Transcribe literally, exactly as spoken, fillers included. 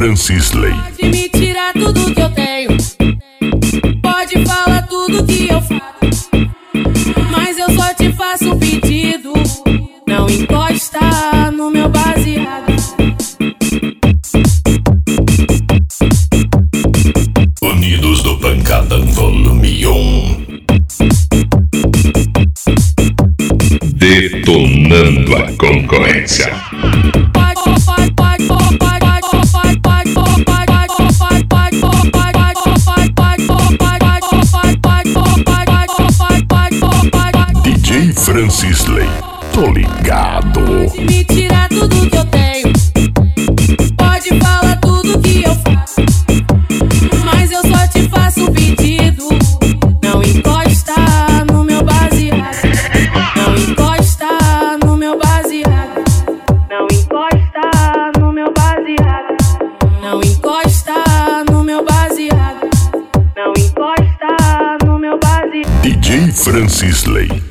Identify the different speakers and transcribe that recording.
Speaker 1: Francisley.
Speaker 2: Pode me tirar tudo que eu tenho, pode falar tudo que eu faço, mas eu só te faço um pedido: não encosta no meu baseado.
Speaker 1: Unidos do Pancadão Volume um. Detonando a concorrência. D J Francisley, tô ligado.
Speaker 2: Pode me tirar tudo que eu tenho, pode falar tudo que eu faço, mas eu só te faço um pedido: não encosta no meu baseado. Não encosta no meu baseado. Não encosta no meu baseado. Não encosta no meu baseado. Não encosta no meu baseado.
Speaker 1: D J Francisley.